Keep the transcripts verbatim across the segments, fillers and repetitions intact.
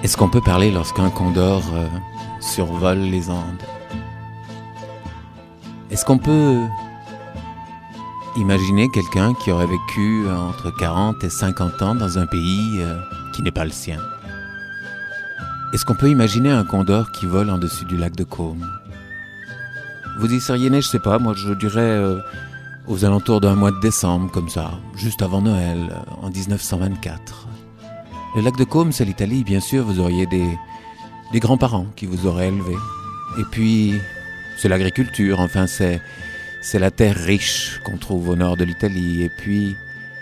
Est-ce qu'on peut parler lorsqu'un condor euh, survole les Andes? Est-ce qu'on peut imaginer quelqu'un qui aurait vécu entre quarante et cinquante ans dans un pays euh, qui n'est pas le sien? Est-ce qu'on peut imaginer un condor qui vole en dessus du lac de Côme? Vous y seriez né, je sais pas, moi je dirais euh, aux alentours d'un mois de décembre, comme ça, juste avant Noël, euh, en dix-neuf cent vingt-quatre. Le lac de Côme, c'est l'Italie, bien sûr, vous auriez des, des grands-parents qui vous auraient élevé. Et puis, c'est l'agriculture, enfin, c'est, c'est la terre riche qu'on trouve au nord de l'Italie. Et puis,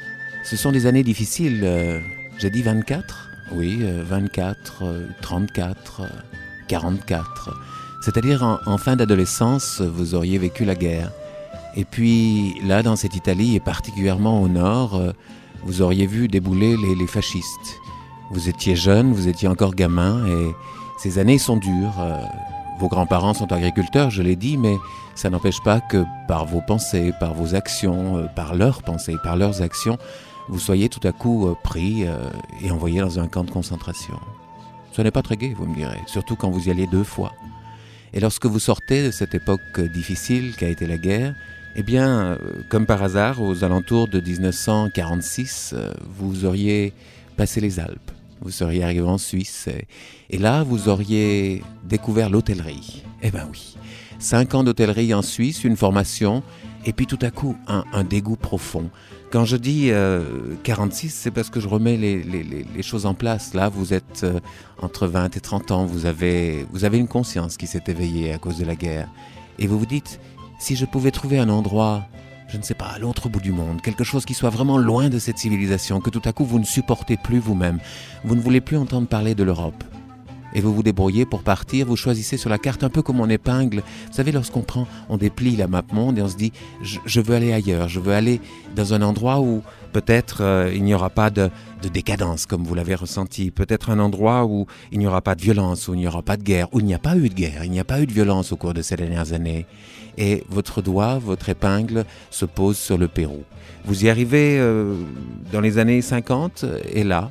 ce sont des années difficiles. Euh, j'ai dit vingt-quatre? Oui, euh, vingt-quatre, euh, trente-quatre, euh, quarante-quatre. C'est-à-dire, en, en fin d'adolescence, vous auriez vécu la guerre. Et puis, là, dans cette Italie, et particulièrement au nord, euh, vous auriez vu débouler les, les fascistes. Vous étiez jeune, vous étiez encore gamin, et ces années sont dures. Euh, vos grands-parents sont agriculteurs, je l'ai dit, mais ça n'empêche pas que par vos pensées, par vos actions, euh, par leurs pensées, par leurs actions, vous soyez tout à coup euh, pris euh, et envoyé dans un camp de concentration. Ce n'est pas très gai, vous me direz, surtout quand vous y alliez deux fois. Et lorsque vous sortez de cette époque difficile qu'a été la guerre, eh bien, euh, comme par hasard, aux alentours de dix-neuf cent quarante-six, euh, vous auriez passé les Alpes. Vous seriez arrivé en Suisse et, et là, vous auriez découvert l'hôtellerie. Eh ben oui, cinq ans d'hôtellerie en Suisse, une formation, et puis tout à coup, un, un dégoût profond. Quand je dis euh, quarante-six, c'est parce que je remets les, les, les, les choses en place. Là, vous êtes euh, entre vingt et trente ans, vous avez, vous avez une conscience qui s'est éveillée à cause de la guerre. Et vous vous dites, si je pouvais trouver un endroit, je ne sais pas, à l'autre bout du monde, quelque chose qui soit vraiment loin de cette civilisation, que tout à coup vous ne supportez plus vous-même, vous ne voulez plus entendre parler de l'Europe. Et vous vous débrouillez pour partir, vous choisissez sur la carte un peu comme on épingle. Vous savez, lorsqu'on prend, on déplie la map monde et on se dit, je, je veux aller ailleurs, je veux aller dans un endroit où peut-être euh, il n'y aura pas de, de décadence comme vous l'avez ressenti, peut-être un endroit où il n'y aura pas de violence, où il n'y aura pas de guerre, où il n'y a pas eu de guerre, il n'y a pas eu de violence au cours de ces dernières années. Et votre doigt, votre épingle se pose sur le Pérou. Vous y arrivez euh, dans les années cinquante et là,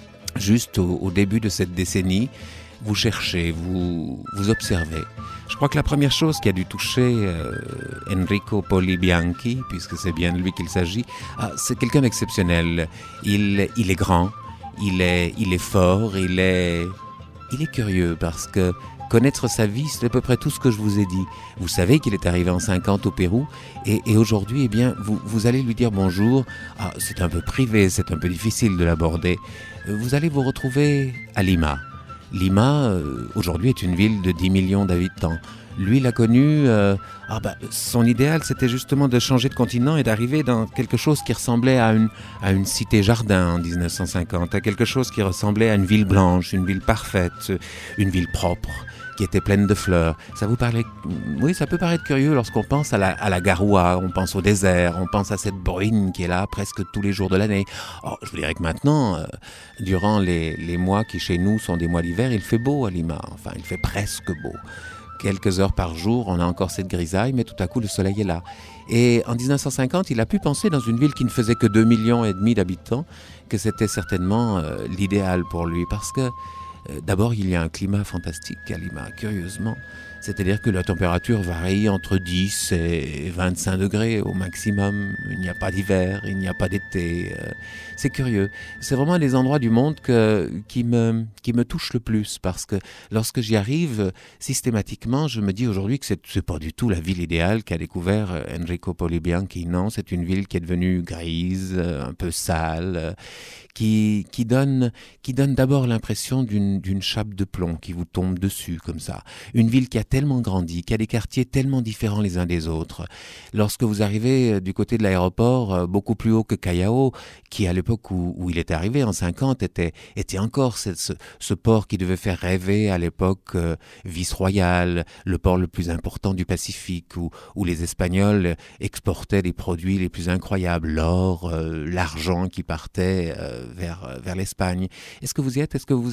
juste au, au début de cette décennie, vous cherchez, vous, vous observez. Je crois que la première chose qui a dû toucher euh, Enrico Poli Bianchi, puisque c'est bien de lui qu'il s'agit, ah, c'est quelqu'un d'exceptionnel. Il, il est grand, il est, il est fort, il est, il est curieux parce que connaître sa vie, c'est à peu près tout ce que je vous ai dit. Vous savez qu'il est arrivé en cinquante au Pérou et, et aujourd'hui, eh bien, vous, vous allez lui dire bonjour. Ah, c'est un peu privé, c'est un peu difficile de l'aborder. Vous allez vous retrouver à Lima. Lima, euh, aujourd'hui, est une ville de dix millions d'habitants. Lui l'a connu, euh, ah bah, son idéal, c'était justement de changer de continent et d'arriver dans quelque chose qui ressemblait à une, à une cité-jardin en dix-neuf cent cinquante, à quelque chose qui ressemblait à une ville blanche, une ville parfaite, une ville propre, qui était pleine de fleurs. Ça vous parlait, oui, ça peut paraître curieux lorsqu'on pense à la, à la Garoua, on pense au désert, on pense à cette bruine qui est là presque tous les jours de l'année. Oh, je vous dirais que maintenant, euh, durant les, les mois qui chez nous sont des mois d'hiver, il fait beau à Lima, enfin il fait presque beau. Quelques heures par jour, on a encore cette grisaille, mais tout à coup le soleil est là. Et en dix-neuf cent cinquante, il a pu penser dans une ville qui ne faisait que deux millions et demi d'habitants, que c'était certainement euh, l'idéal pour lui, parce que d'abord, il y a un climat fantastique à Lima, curieusement. C'est-à-dire que la température varie entre dix et vingt-cinq degrés au maximum. Il n'y a pas d'hiver, il n'y a pas d'été. C'est curieux. C'est vraiment un des endroits du monde que, qui, me, qui me touche le plus parce que lorsque j'y arrive, systématiquement, je me dis aujourd'hui que c'est, c'est pas du tout la ville idéale qu'a découvert Enrico Poli Bianchi. Non, c'est une ville qui est devenue grise, un peu sale, qui, qui donne, qui donne d'abord l'impression d'une, d'une chape de plomb qui vous tombe dessus comme ça. Une ville qui a tellement grandi, qui a des quartiers tellement différents les uns des autres. Lorsque vous arrivez du côté de l'aéroport, beaucoup plus haut que Callao, qui à l'époque où, où il était arrivé, en cinquante, était, était encore ce, ce, ce port qui devait faire rêver à l'époque euh, vice-royale, le port le plus important du Pacifique, où, où les Espagnols exportaient les produits les plus incroyables, l'or, euh, l'argent qui partait euh, vers, vers l'Espagne. Est-ce que vous y êtes? Est-ce que vous avez mis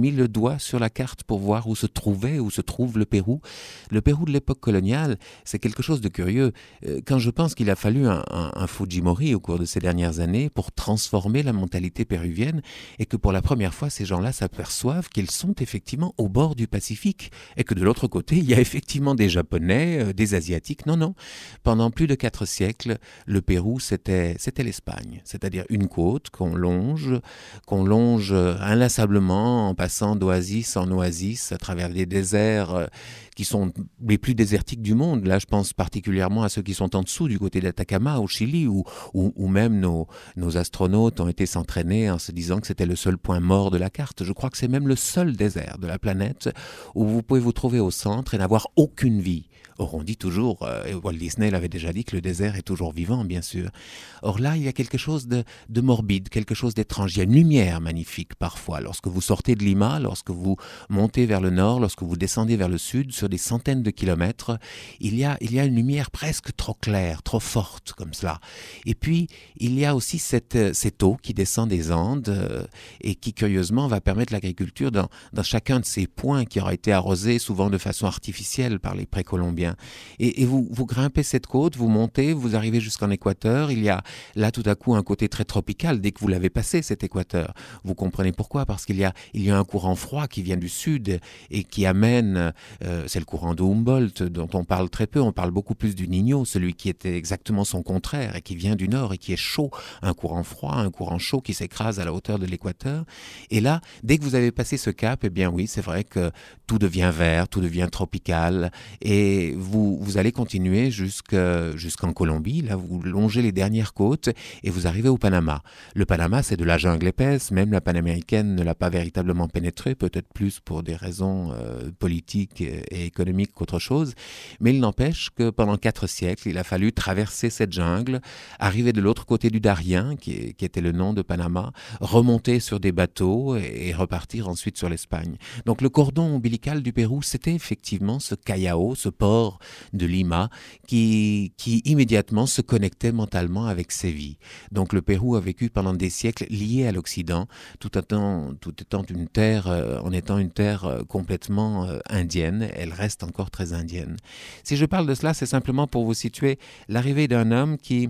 mis le doigt sur la carte pour voir où se trouvait, où se trouve le Pérou. Le Pérou de l'époque coloniale, c'est quelque chose de curieux. Quand je pense qu'il a fallu un, un, un Fujimori au cours de ces dernières années pour transformer la mentalité péruvienne et que pour la première fois, ces gens-là s'aperçoivent qu'ils sont effectivement au bord du Pacifique et que de l'autre côté, il y a effectivement des Japonais, des Asiatiques. Non, non. Pendant plus de quatre siècles, le Pérou, c'était, c'était l'Espagne, c'est-à-dire une côte qu'on longe, qu'on longe inlassablement en passant d'oasis en oasis à travers des déserts qui sont les plus désertiques du monde. Là, je pense particulièrement à ceux qui sont en dessous du côté d'Atacama, au Chili, où, où, où même nos, nos astronautes ont été s'entraîner en se disant que c'était le seul point mort de la carte. Je crois que c'est même le seul désert de la planète où vous pouvez vous trouver au centre et n'avoir aucune vie. Or, on dit toujours, euh, et Walt Disney l'avait déjà dit, que le désert est toujours vivant, bien sûr. Or là, il y a quelque chose de, de morbide, quelque chose d'étrange. Il y a une lumière magnifique parfois. Lorsque vous sortez de Lima, lorsque vous montez vers le nord, lorsque vous descendez vers le sud, sur des centaines de kilomètres, il y a, il y a une lumière presque trop claire, trop forte, comme cela. Et puis, il y a aussi cette, cette eau qui descend des Andes euh, et qui, curieusement, va permettre l'agriculture dans, dans chacun de ces points qui aura été arrosés souvent de façon artificielle par les précolombiens. Et, et vous, vous grimpez cette côte, vous montez, vous arrivez jusqu'en Équateur. Il y a là tout à coup un côté très tropical dès que vous l'avez passé, cet Équateur. Vous comprenez pourquoi? Parce qu'il y a, il y a un courant froid qui vient du sud et qui amène, euh, c'est le courant de Humboldt dont on parle très peu, on parle beaucoup plus du Niño, celui qui était exactement son contraire et qui vient du nord et qui est chaud, un courant froid, un courant chaud qui s'écrase à la hauteur de l'Équateur. Et là, dès que vous avez passé ce cap, eh bien oui, c'est vrai que tout devient vert, tout devient tropical et Vous, vous allez continuer jusqu'à, jusqu'en Colombie. Là, vous longez les dernières côtes et vous arrivez au Panama. Le Panama, c'est de la jungle épaisse. Même la panaméricaine ne l'a pas véritablement pénétré, peut-être plus pour des raisons euh, politiques et économiques qu'autre chose. Mais il n'empêche que pendant quatre siècles, il a fallu traverser cette jungle, arriver de l'autre côté du Darien, qui, est, qui était le nom de Panama, remonter sur des bateaux et, et repartir ensuite sur l'Espagne. Donc le cordon ombilical du Pérou, c'était effectivement ce Callao, ce port de Lima qui, qui immédiatement se connectait mentalement avec Séville. Donc le Pérou a vécu pendant des siècles lié à l'Occident, tout étant, tout étant une terre, euh, en étant une terre euh, complètement euh, indienne. Elle reste encore très indienne. Si je parle de cela, c'est simplement pour vous situer l'arrivée d'un homme qui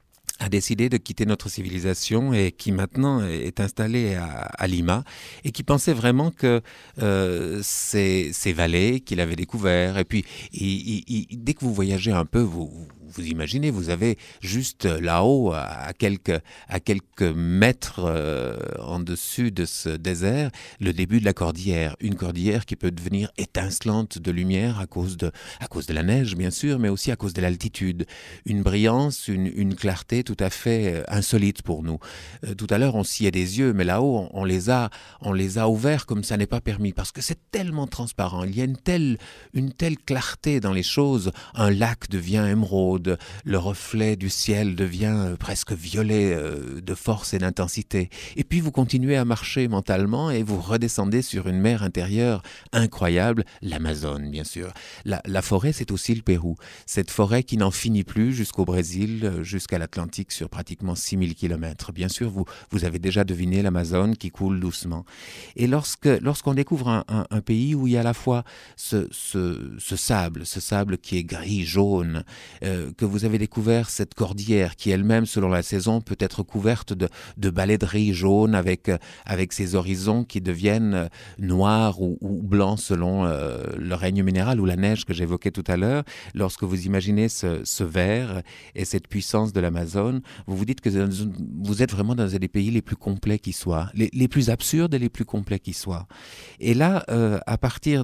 a décidé de quitter notre civilisation et qui maintenant est installé à, à Lima et qui pensait vraiment que euh, ces, ces vallées qu'il avait découvertes, et puis il, il, il, dès que vous voyagez un peu, vous, vous imaginez, vous avez juste là-haut, à quelques, à quelques mètres euh, en dessus de ce désert, le début de la cordillère. Une cordillère qui peut devenir étincelante de lumière à cause de, à cause de la neige, bien sûr, mais aussi à cause de l'altitude. Une brillance, une, une clarté tout à fait insolite pour nous. Euh, tout à l'heure, on sciait des yeux, mais là-haut, on, on, les a, on les a ouverts comme ça n'est pas permis, parce que c'est tellement transparent. Il y a une telle, une telle clarté dans les choses. Un lac devient émeraude, le reflet du ciel devient presque violet euh, de force et d'intensité. Et puis vous continuez à marcher mentalement et vous redescendez sur une mer intérieure incroyable, l'Amazone bien sûr. La, la forêt, c'est aussi le Pérou. Cette forêt qui n'en finit plus jusqu'au Brésil, jusqu'à l'Atlantique sur pratiquement six mille kilomètres. Bien sûr, vous, vous avez déjà deviné l'Amazone qui coule doucement. Et lorsque, lorsqu'on découvre un, un, un pays où il y a à la fois ce, ce, ce sable, ce sable qui est gris, jaune, euh, que vous avez découvert cette cordillère qui elle-même, selon la saison, peut être couverte de, de balais de riz jaunes avec, avec ces horizons qui deviennent noirs ou, ou blancs selon euh, le règne minéral ou la neige que j'évoquais tout à l'heure. Lorsque vous imaginez ce, ce vert et cette puissance de l'Amazone, vous vous dites que vous êtes vraiment dans un des pays les plus complets qui soient, les, les plus absurdes et les plus complets qui soient. Et là, euh, à partir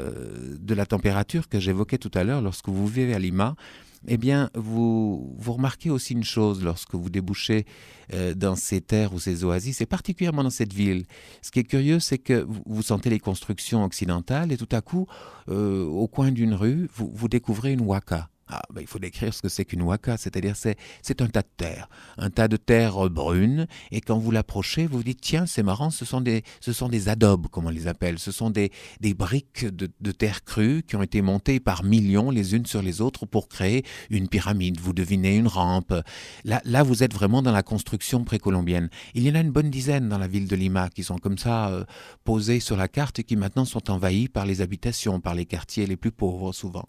de, de la température que j'évoquais tout à l'heure, lorsque vous vivez à Lima, eh bien, vous, vous remarquez aussi une chose lorsque vous débouchez euh, dans ces terres ou ces oasis, et particulièrement dans cette ville. Ce qui est curieux, c'est que vous, vous sentez les constructions occidentales et tout à coup, euh, au coin d'une rue, vous, vous découvrez une waka. Ah, ben, il faut décrire ce que c'est qu'une huaca, c'est-à-dire c'est, c'est un tas de terre, un tas de terre euh, brune, et quand vous l'approchez, vous vous dites, tiens, c'est marrant, ce sont des, ce sont des adobes, comme on les appelle, ce sont des, des briques de, de terre crue qui ont été montées par millions les unes sur les autres pour créer une pyramide, vous devinez une rampe. Là, là, vous êtes vraiment dans la construction précolombienne. Il y en a une bonne dizaine dans la ville de Lima qui sont comme ça euh, posées sur la carte et qui maintenant sont envahies par les habitations, par les quartiers les plus pauvres souvent.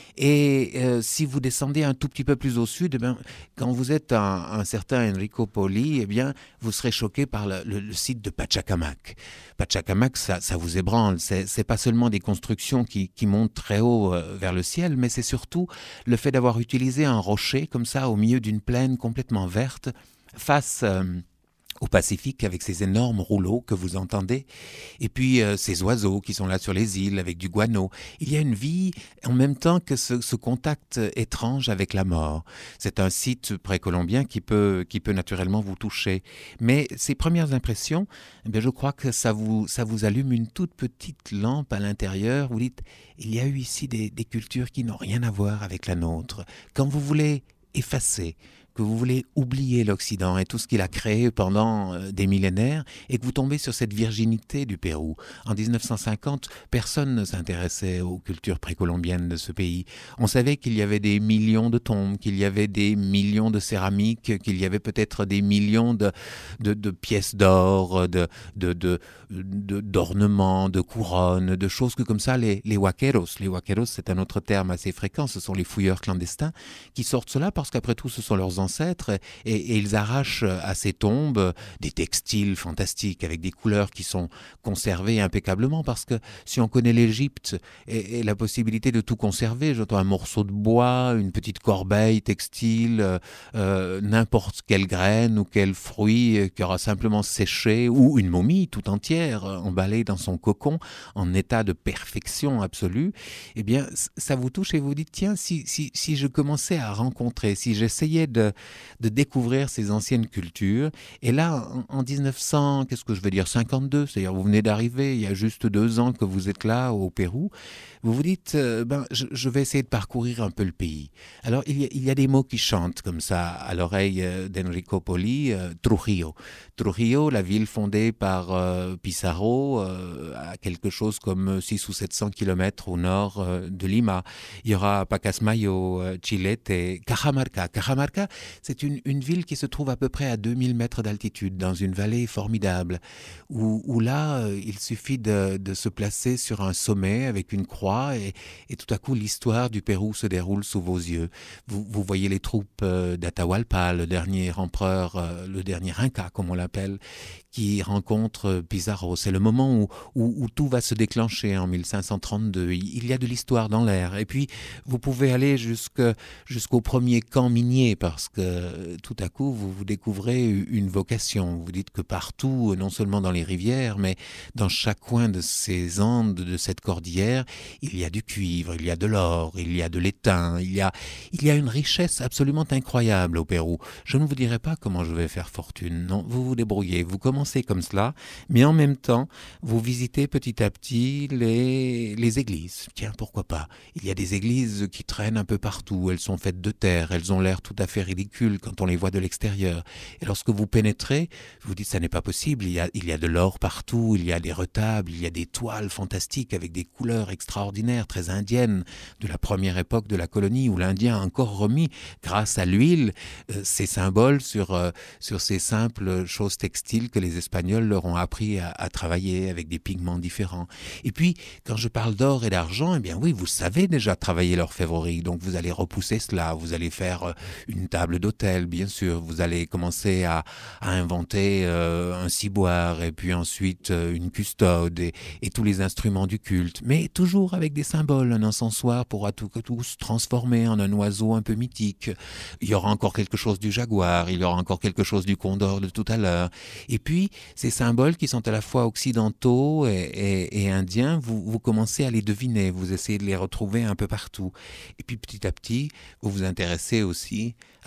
Et euh, si vous descendez un tout petit peu plus au sud, eh bien, quand vous êtes un, un certain Enrico Poli, eh bien, vous serez choqué par le, le, le site de Pachacamac. Pachacamac, ça, ça vous ébranle. C'est, c'est pas seulement des constructions qui, qui montent très haut euh, vers le ciel, mais c'est surtout le fait d'avoir utilisé un rocher comme ça au milieu d'une plaine complètement verte face... Euh, au Pacifique avec ces énormes rouleaux que vous entendez, et puis euh, ces oiseaux qui sont là sur les îles avec du guano. Il y a une vie en même temps que ce, ce contact étrange avec la mort. C'est un site précolombien qui peut, qui peut naturellement vous toucher. Mais ces premières impressions, eh bien, je crois que ça vous, ça vous allume une toute petite lampe à l'intérieur. Vous dites, il y a eu ici des, des cultures qui n'ont rien à voir avec la nôtre. Quand vous voulez effacer, que vous voulez oublier l'Occident et tout ce qu'il a créé pendant euh, des millénaires et que vous tombez sur cette virginité du Pérou. En dix-neuf cent cinquante, personne ne s'intéressait aux cultures précolombiennes de ce pays. On savait qu'il y avait des millions de tombes, qu'il y avait des millions de céramiques, qu'il y avait peut-être des millions de, de, de pièces d'or, de, de, de, de, d'ornements, de couronnes, de choses que comme ça, les, les huaqueros, les huaqueros c'est un autre terme assez fréquent, ce sont les fouilleurs clandestins qui sortent cela parce qu'après tout ce sont leurs ancêtres et, et ils arrachent à ces tombes des textiles fantastiques avec des couleurs qui sont conservées impeccablement parce que si on connaît l'Égypte et, et la possibilité de tout conserver, j'entends un morceau de bois, une petite corbeille textile, euh, n'importe quelle graine ou quel fruit qui aura simplement séché ou une momie tout entière emballée dans son cocon en état de perfection absolue, eh bien ça vous touche et vous dites tiens si, si, si je commençais à rencontrer, si j'essayais de de découvrir ces anciennes cultures. Et là, en, en dix-neuf cents, qu'est-ce que je veux dire, cinquante-deux, c'est-à-dire vous venez d'arriver, il y a juste deux ans que vous êtes là au Pérou, vous vous dites, euh, ben, je, je vais essayer de parcourir un peu le pays. Alors, il y a, il y a des mots qui chantent comme ça à l'oreille euh, d'Enrico Poli, euh, Trujillo. Trujillo, la ville fondée par euh, Pizarro, euh, à quelque chose comme six ou sept cents kilomètres au nord euh, de Lima. Il y aura Pacasmayo, euh, Chilete, Cajamarca. Cajamarca, c'est une, une ville qui se trouve à peu près à deux mille mètres d'altitude, dans une vallée formidable, où, où là, euh, il suffit de, de se placer sur un sommet avec une croix et, et tout à coup, l'histoire du Pérou se déroule sous vos yeux. Vous, vous voyez les troupes euh, d'Atahualpa, le dernier empereur, euh, le dernier Inca, comme on l'appelle, qui rencontre Pizarro. C'est le moment où, où, où tout va se déclencher en mille cinq cent trente-deux. Il y a de l'histoire dans l'air. Et puis, vous pouvez aller jusque, jusqu'au premier camp minier parce que tout à coup, vous, vous découvrez une vocation. Vous dites que partout, non seulement dans les rivières, mais dans chaque coin de ces Andes, de cette cordillère, il y a du cuivre, il y a de l'or, il y a de l'étain, il y a, il y a une richesse absolument incroyable au Pérou. Je ne vous dirai pas comment je vais faire fortune. Non, vous vous débrouillez. Vous commencez comme cela, mais en même temps, vous visitez petit à petit les, les églises. Tiens, pourquoi pas? Il y a des églises qui traînent un peu partout. Elles sont faites de terre. Elles ont l'air tout à fait ridicules quand on les voit de l'extérieur. Et lorsque vous pénétrez, vous dites, ça n'est pas possible. Il y a, il y a de l'or partout. Il y a des retables. Il y a des toiles fantastiques avec des couleurs extraordinaires, très indiennes, de la première époque de la colonie où l'Indien a encore remis, grâce à l'huile, euh, ses symboles sur, euh, sur ces simples choses textiles que les Espagnols leur ont appris à, à travailler avec des pigments différents. Et puis, quand je parle d'or et d'argent, eh bien oui, vous savez déjà travailler l'orfèvrerie, donc vous allez repousser cela, vous allez faire une table d'hôtel, bien sûr, vous allez commencer à, à inventer euh, un ciboire, et puis ensuite euh, une custode, et, et tous les instruments du culte, mais toujours avec des symboles. Un encensoir pourra tout, tout se transformer en un oiseau un peu mythique. Il y aura encore quelque chose du jaguar, il y aura encore quelque chose du condor de tout à l'heure. Et puis, ces symboles qui sont à la fois occidentaux et, et, et indiens, vous, vous commencez à les deviner, vous essayez de les retrouver un peu partout. Et puis petit à petit, vous vous intéressez aussi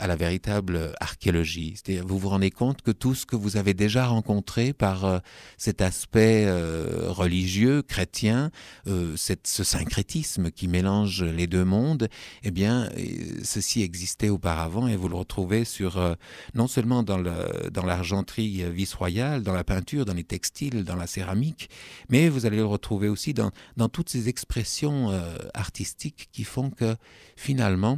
à la véritable archéologie. C'est-à-dire, vous vous rendez compte que tout ce que vous avez déjà rencontré par euh, cet aspect euh, religieux, chrétien, euh, cette, ce syncrétisme qui mélange les deux mondes, eh bien, ceci existait auparavant et vous le retrouvez sur, euh, non seulement dans, le, dans l'argenterie vice-royale, dans la peinture, dans les textiles, dans la céramique, mais vous allez le retrouver aussi dans, dans toutes ces expressions euh, artistiques qui font que finalement,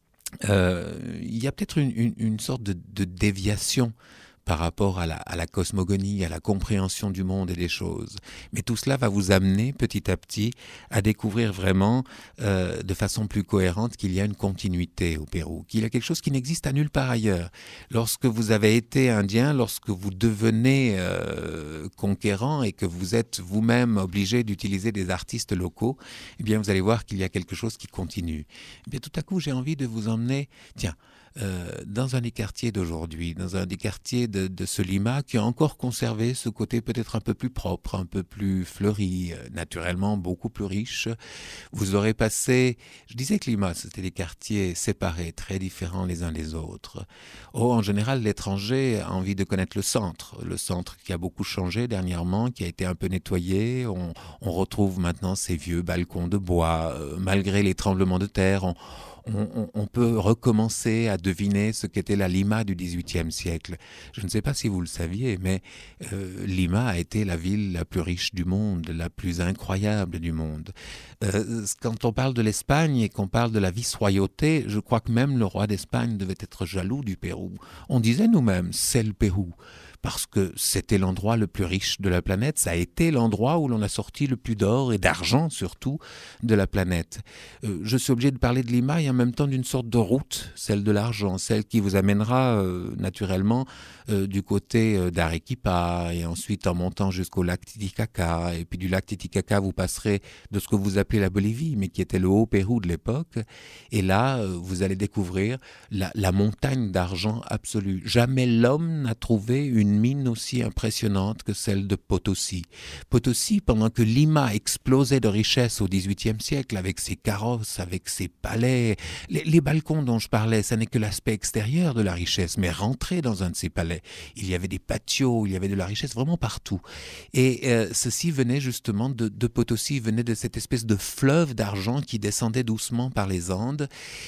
euh, il y a peut-être une, une, une sorte de, de déviation par rapport à la, à la cosmogonie, à la compréhension du monde et des choses. Mais tout cela va vous amener petit à petit à découvrir vraiment euh, de façon plus cohérente qu'il y a une continuité au Pérou, qu'il y a quelque chose qui n'existe à nulle part ailleurs. Lorsque vous avez été indien, lorsque vous devenez euh, conquérant et que vous êtes vous-même obligé d'utiliser des artistes locaux, eh bien vous allez voir qu'il y a quelque chose qui continue. Eh bien tout à coup, j'ai envie de vous emmener, tiens, Euh, dans un des quartiers d'aujourd'hui, dans un des quartiers de, de ce Lima qui a encore conservé ce côté peut-être un peu plus propre, un peu plus fleuri, euh, naturellement beaucoup plus riche. Vous aurez passé, je disais que Lima, c'était des quartiers séparés, très différents les uns des autres. Oh, en général, l'étranger a envie de connaître le centre, le centre qui a beaucoup changé dernièrement, qui a été un peu nettoyé. On, on retrouve maintenant ces vieux balcons de bois, euh, malgré les tremblements de terre. On, On, on, on peut recommencer à deviner ce qu'était la Lima du dix-huitième siècle. Je ne sais pas si vous le saviez, mais euh, Lima a été la ville la plus riche du monde, la plus incroyable du monde. Euh, quand on parle de l'Espagne et qu'on parle de la vice-royauté, je crois que même le roi d'Espagne devait être jaloux du Pérou. On disait nous-mêmes, c'est le Pérou. Parce que c'était l'endroit le plus riche de la planète, ça a été l'endroit où l'on a sorti le plus d'or et d'argent surtout de la planète. Euh, je suis obligé de parler de Lima et en même temps d'une sorte de route, celle de l'argent, celle qui vous amènera euh, naturellement euh, du côté euh, d'Arequipa et ensuite en montant jusqu'au lac Titicaca. Et puis du lac Titicaca, vous passerez de ce que vous appelez la Bolivie, mais qui était le Haut-Pérou de l'époque. Et là, euh, vous allez découvrir la, la montagne d'argent absolue. Jamais l'homme n'a trouvé une une mine aussi impressionnante que celle de Potosi. Potosi, pendant que Lima explosait de richesse au dix-huitième siècle, avec ses carrosses, avec ses palais, les, les balcons dont je parlais, ça n'est que l'aspect extérieur de la richesse, mais rentrer dans un de ces palais, il y avait des patios, il y avait de la richesse vraiment partout. Et euh, ceci venait justement de, de Potosi, venait de cette espèce de fleuve d'argent qui descendait doucement par les Andes.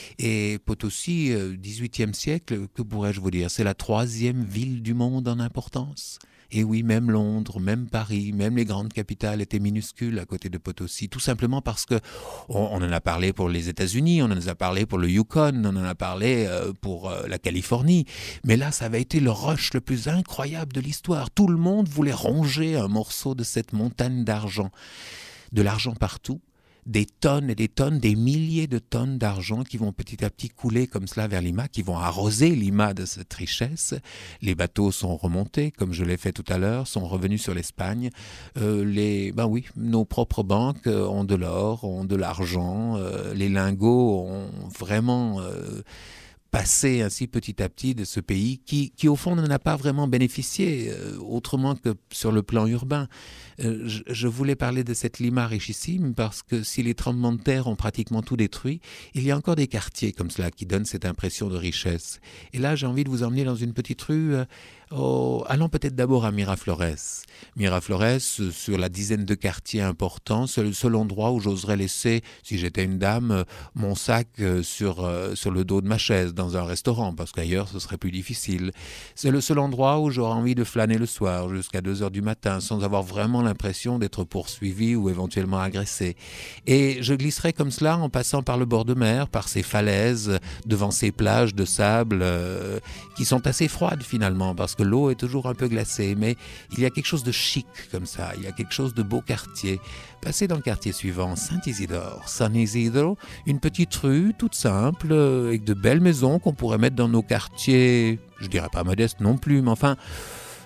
Et Potosi, euh, dix-huitième siècle, que pourrais-je vous dire, c'est la troisième ville du monde en importance. Et oui, même Londres, même Paris, même les grandes capitales étaient minuscules à côté de Potosi, tout simplement parce que on, on en a parlé pour les États-Unis, on en a parlé pour le Yukon, on en a parlé euh, pour euh, la Californie, mais là, ça avait été le rush le plus incroyable de l'histoire. Tout le monde voulait ronger un morceau de cette montagne d'argent, de l'argent partout. Des tonnes et des tonnes, des milliers de tonnes d'argent qui vont petit à petit couler comme cela vers Lima, qui vont arroser Lima de cette richesse. Les bateaux sont remontés, comme je l'ai fait tout à l'heure, sont revenus sur l'Espagne. Euh, les, ben oui, nos propres banques ont de l'or, ont de l'argent. Euh, les lingots ont vraiment euh, passé ainsi petit à petit de ce pays qui, qui au fond, n'en a pas vraiment bénéficié, euh, autrement que sur le plan urbain. Euh, je, je voulais parler de cette Lima richissime parce que si les tremblements de terre ont pratiquement tout détruit, il y a encore des quartiers comme cela qui donnent cette impression de richesse. Et là, j'ai envie de vous emmener dans une petite rue, euh, oh, allons peut-être d'abord à Miraflores. Miraflores, sur la dizaine de quartiers importants, c'est le seul endroit où j'oserais laisser, si j'étais une dame, mon sac sur, euh, sur le dos de ma chaise dans un restaurant, parce qu'ailleurs ce serait plus difficile. C'est le seul endroit où j'aurais envie de flâner le soir jusqu'à deux heures du matin sans avoir vraiment l'impression d'être poursuivi ou éventuellement agressé. Et je glisserais comme cela en passant par le bord de mer, par ces falaises, devant ces plages de sable euh, qui sont assez froides finalement, parce que l'eau est toujours un peu glacée, mais il y a quelque chose de chic comme ça, il y a quelque chose de beau quartier. Passez dans le quartier suivant, Saint-Isidore. San Isidro, une petite rue toute simple, avec de belles maisons qu'on pourrait mettre dans nos quartiers, je dirais pas modestes non plus, mais enfin,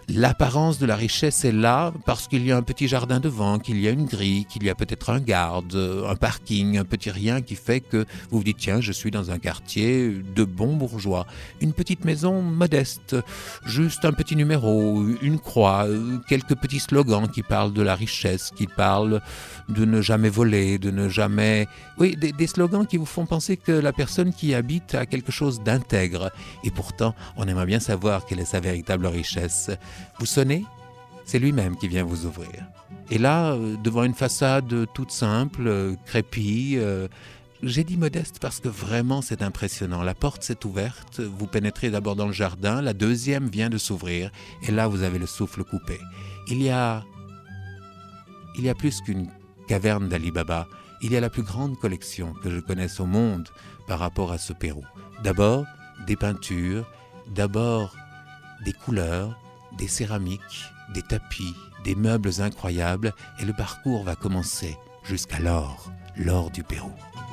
L'apparence de la richesse est là parce qu'il y a un petit jardin devant, qu'il y a une grille, qu'il y a peut-être un garde, un parking, un petit rien qui fait que vous vous dites tiens, je suis dans un quartier de bons bourgeois. Une petite maison modeste, juste un petit numéro, une croix, quelques petits slogans qui parlent de la richesse, qui parlent de ne jamais voler, de ne jamais... Oui, des, des slogans qui vous font penser que la personne qui y habite a quelque chose d'intègre. Et pourtant, on aimerait bien savoir quelle est sa véritable richesse. Vous sonnez, c'est lui-même qui vient vous ouvrir. Et là, devant une façade toute simple, crépie, euh, j'ai dit modeste parce que vraiment c'est impressionnant. La porte s'est ouverte, vous pénétrez d'abord dans le jardin, la deuxième vient de s'ouvrir, et là vous avez le souffle coupé. Il y a, il y a plus qu'une caverne d'Ali Baba, il y a la plus grande collection que je connaisse au monde par rapport à ce Pérou. D'abord, des peintures, d'abord des couleurs, des céramiques, des tapis, des meubles incroyables, et le parcours va commencer jusqu'à l'or, l'or du Pérou.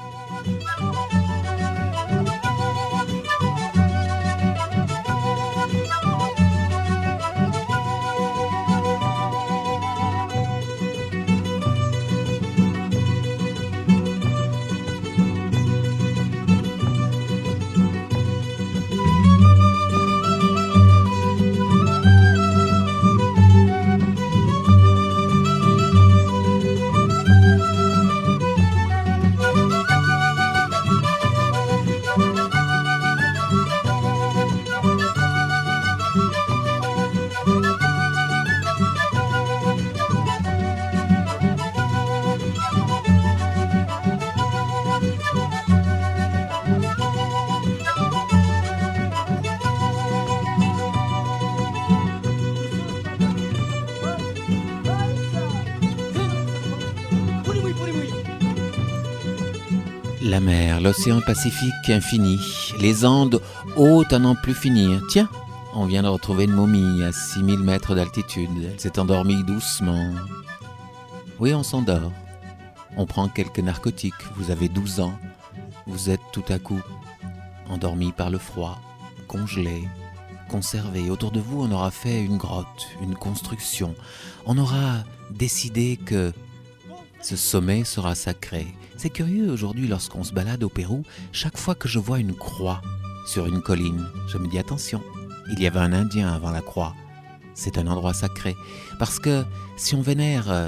La mer, l'océan Pacifique infini, les Andes hautes à n'en plus finir. Tiens, on vient de retrouver une momie à six mille mètres d'altitude. Elle s'est endormie doucement. Oui, on s'endort. On prend quelques narcotiques. Vous avez douze ans. Vous êtes tout à coup endormi par le froid, congelé, conservé. Autour de vous, on aura fait une grotte, une construction. On aura décidé que ce sommet sera sacré. C'est curieux aujourd'hui lorsqu'on se balade au Pérou, chaque fois que je vois une croix sur une colline, je me dis attention, il y avait un Indien avant la croix. C'est un endroit sacré. Parce que si on vénère euh,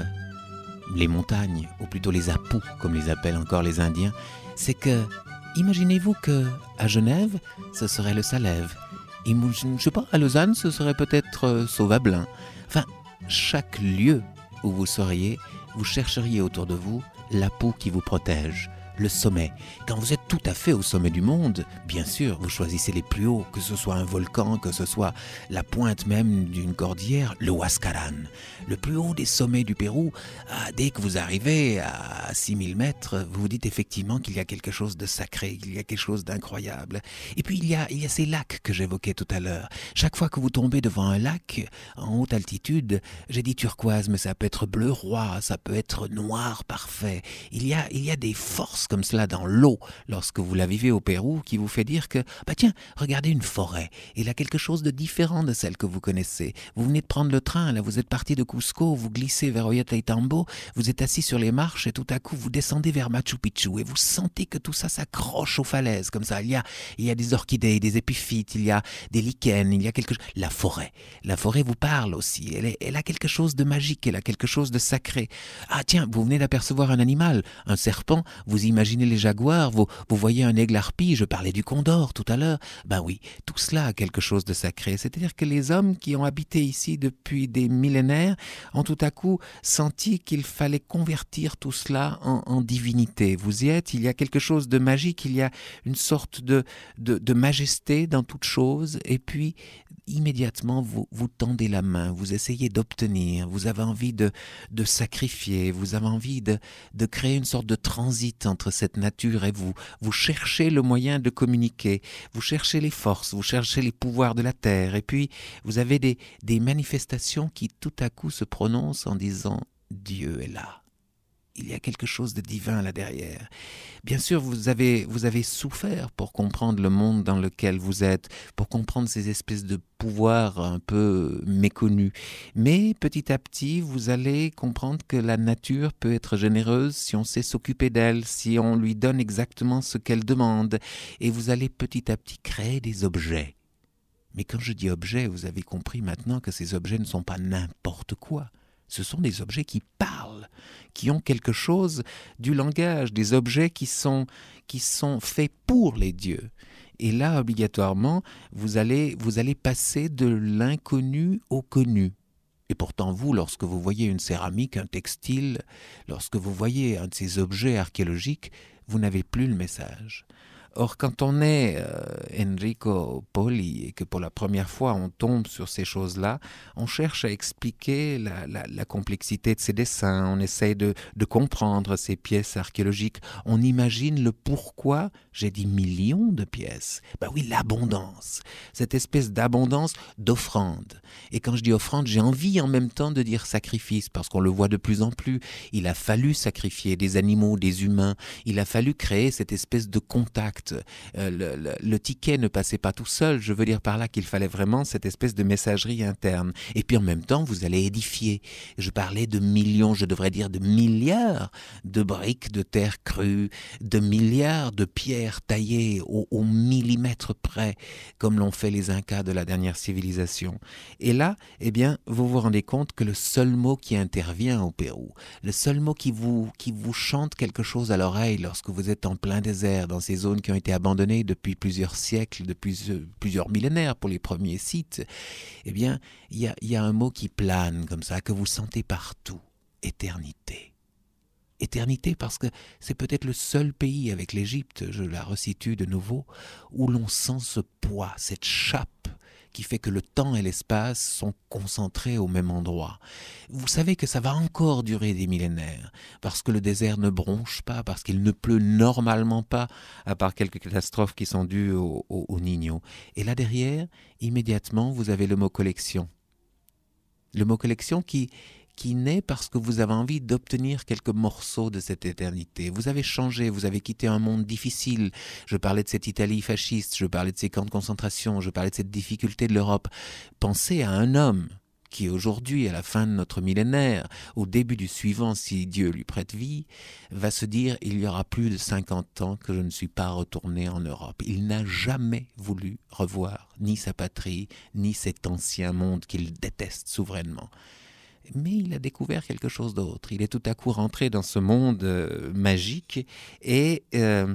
les montagnes, ou plutôt les apous, comme les appellent encore les Indiens, c'est que, imaginez-vous que à Genève, ce serait le Salève. Je ne sais pas, à Lausanne, ce serait peut-être euh, Sauvablin. Enfin, chaque lieu où vous seriez, vous chercheriez autour de vous l'appôt qui vous protège, le sommet. Quand vous êtes tout à fait au sommet du monde, bien sûr, vous choisissez les plus hauts, que ce soit un volcan, que ce soit la pointe même d'une cordillère, le Huascarán. Le plus haut des sommets du Pérou, ah, dès que vous arrivez à six mille mètres, vous vous dites effectivement qu'il y a quelque chose de sacré, qu'il y a quelque chose d'incroyable. Et puis il y a, il y a ces lacs que j'évoquais tout à l'heure. Chaque fois que vous tombez devant un lac, en haute altitude, j'ai dit turquoise, mais ça peut être bleu roi, ça peut être noir parfait. Il y a, il y a des forces comme cela dans l'eau, lorsque vous la vivez au Pérou, qui vous fait dire que, bah tiens, regardez une forêt, il a quelque chose de différent de celle que vous connaissez. Vous venez de prendre le train, là, vous êtes parti de Cusco, vous glissez vers Ollantaytambo, vous êtes assis sur les marches et tout à coup vous descendez vers Machu Picchu et vous sentez que tout ça s'accroche aux falaises, comme ça. Il y a, il y a des orchidées, des épiphytes, il y a des lichens, il y a quelque chose. La forêt, la forêt vous parle aussi, elle, est, elle a quelque chose de magique, elle a quelque chose de sacré. Ah tiens, vous venez d'apercevoir un animal, un serpent, vous imaginez les jaguars, vous, vous voyez un aigle harpie, je parlais du condor tout à l'heure. Ben oui, tout cela a quelque chose de sacré. C'est-à-dire que les hommes qui ont habité ici depuis des millénaires ont tout à coup senti qu'il fallait convertir tout cela en, en divinité. Vous y êtes, il y a quelque chose de magique, il y a une sorte de, de, de majesté dans toute chose, et puis immédiatement vous, vous tendez la main, vous essayez d'obtenir, vous avez envie de, de sacrifier, vous avez envie de, de créer une sorte de transit entre cette nature et vous. Vous cherchez le moyen de communiquer, vous cherchez les forces, vous cherchez les pouvoirs de la terre, et puis vous avez des, des manifestations qui tout à coup se prononcent en disant « Dieu est là ». il y a quelque chose de divin là derrière. Bien sûr, vous avez, vous avez souffert pour comprendre le monde dans lequel vous êtes, pour comprendre ces espèces de pouvoirs un peu méconnus. Mais petit à petit, vous allez comprendre que la nature peut être généreuse si on sait s'occuper d'elle, si on lui donne exactement ce qu'elle demande. Et vous allez petit à petit créer des objets. Mais quand je dis objets, vous avez compris maintenant que ces objets ne sont pas n'importe quoi. Ce sont des objets qui parlent, qui ont quelque chose du langage, des objets qui sont, qui sont faits pour les dieux. Et là, obligatoirement, vous allez, vous allez passer de l'inconnu au connu. Et pourtant, vous, lorsque vous voyez une céramique, un textile, lorsque vous voyez un de ces objets archéologiques, vous n'avez plus le message. Or, quand on est euh, Enrico Poli et que pour la première fois on tombe sur ces choses-là, on cherche à expliquer la, la, la complexité de ces dessins, on essaye de, de comprendre ces pièces archéologiques, on imagine le pourquoi, j'ai dit millions de pièces. Ben oui, l'abondance, cette espèce d'abondance d'offrande. Et quand je dis offrande, j'ai envie en même temps de dire sacrifice, parce qu'on le voit de plus en plus. Il a fallu sacrifier des animaux, des humains, il a fallu créer cette espèce de contact. Euh, le, le, le ticket ne passait pas tout seul, je veux dire par là qu'il fallait vraiment cette espèce de messagerie interne. Et puis en même temps, vous allez édifier. Je parlais de millions, je devrais dire de milliards de briques de terre crue, de milliards de pierres taillées au, au millimètre près, comme l'ont fait les Incas de la dernière civilisation. Et là, eh bien, vous vous rendez compte que le seul mot qui intervient au Pérou, le seul mot qui vous, qui vous chante quelque chose à l'oreille lorsque vous êtes en plein désert, dans ces zones qui ont été abandonnées depuis plusieurs siècles, depuis plusieurs millénaires pour les premiers sites, eh bien, il y a, y a un mot qui plane comme ça, que vous sentez partout, éternité. Éternité parce que c'est peut-être le seul pays avec l'Égypte, je la resitue de nouveau, où l'on sent ce poids, cette chape qui fait que le temps et l'espace sont concentrés au même endroit. Vous savez que ça va encore durer des millénaires, parce que le désert ne bronche pas, parce qu'il ne pleut normalement pas, à part quelques catastrophes qui sont dues au, au, au Niño. Et là derrière, immédiatement, vous avez le mot collection. Le mot collection qui... qui naît parce que vous avez envie d'obtenir quelques morceaux de cette éternité. Vous avez changé, vous avez quitté un monde difficile. Je parlais de cette Italie fasciste, je parlais de ces camps de concentration, je parlais de cette difficulté de l'Europe. Pensez à un homme qui aujourd'hui, à la fin de notre millénaire, au début du suivant, si Dieu lui prête vie, va se dire « il y aura plus de cinquante ans que je ne suis pas retourné en Europe ». Il n'a jamais voulu revoir ni sa patrie, ni cet ancien monde qu'il déteste souverainement. Mais il a découvert quelque chose d'autre. Il est tout à coup rentré dans ce monde euh, magique et euh,